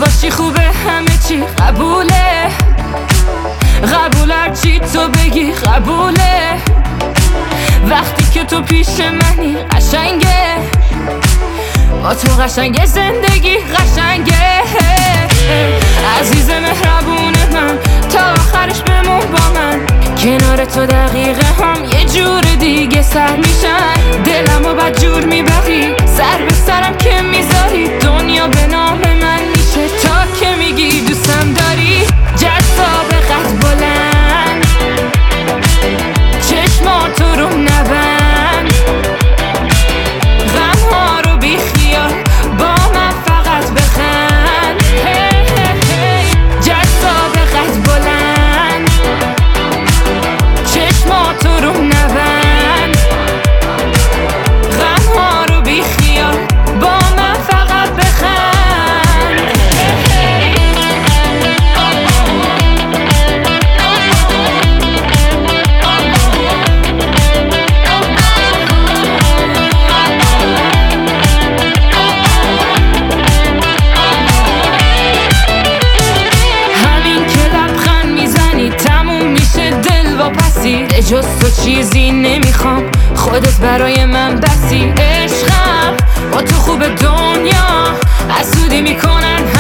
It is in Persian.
باشی خوبه همه چی قبوله، قبول هرچی تو بگی قبوله. وقتی که تو پیش منی قشنگه، با تو قشنگه زندگی قشنگه. عزیز مهربون من تا آخرش بمون با من، کنار تو دقیقه هم یه جور دیگه سر میشن. دلمو بد جور میبری، سر به سرم که میذاری، دنیا به نام من میشه تا که میگی دوستم داری. جذاب قد بلند، چشماتو رو نبند، غمها رو بی خیال با من فقط بخند. جذاب قد بلند، چشماتو رو نبند، غمها رو بی خیال با من فقط بخند. جز تو چیزی نمیخوام، خودت برای من بسی. عشقم با تو خوب، دنیا حسودی میکنن